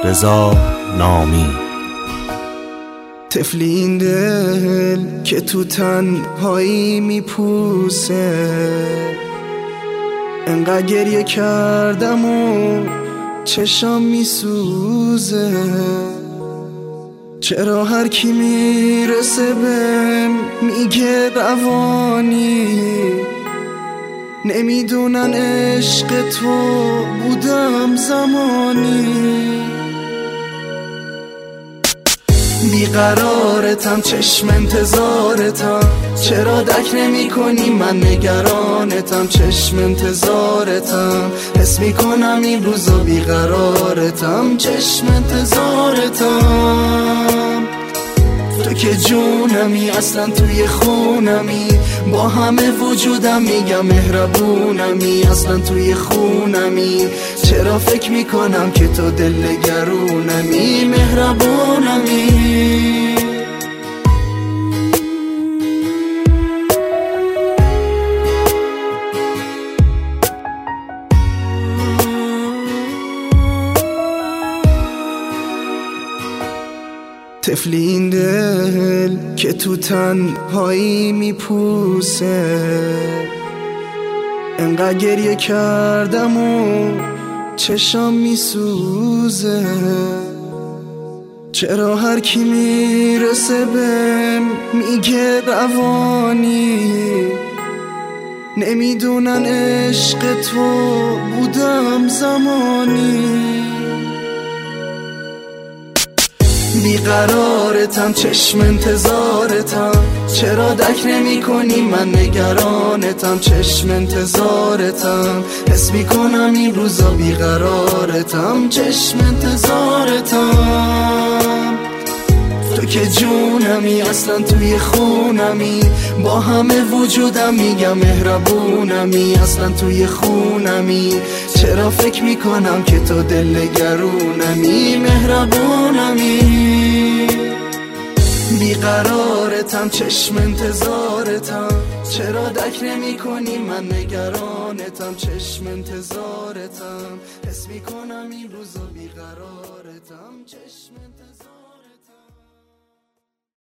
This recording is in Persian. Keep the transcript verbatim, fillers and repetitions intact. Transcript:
رضا نامی. طفلی این دل که تو تنهایی میپوسه، انقدر گریه کردم و چشام میسوزه. چرا هر کی میرسه بهم میگه روانی، نمیدونن عشق تو بودم زمانی. بیقرارتم چشم انتظارتم، چرا دک نمی کنی من نگرانتم. چشم انتظارتم حس می کنم این روزا بیقرارتم. چشم انتظارتم تو که جونمی اصلا توی خونمی، با همه وجودم میگم مهربونمی. اصلا توی خونمی چرا فکر میکنم که تو دلگرونمی مهربونمی. طفلی این دل که تو تنهایی میپوسه، انقدر گریه کردم و چشام میسوزه. چرا هر کی میرسه بهم میگه روانی، نمیدونن عشق تو بودم زمانی. بیقرارتم چشم انتظارتم، چرا دک نمی کنی من نگرانتم. چشم انتظارتم حس می کنم این روزا بیقرارتم. چشم انتظارتم تو که جونمی اصلا توی خونمی، با همه وجودم میگم مهربونمی. اصلا توی خونمی چرا فکر میکنم که تو دلگرونمی مهربونمی. بیقرارتم چشم انتظارتم، چرا دک نمی کنی من نگرانتم. چشم انتظارتم حس میکنم این روزا بیقرارتم. چشم انتظارتم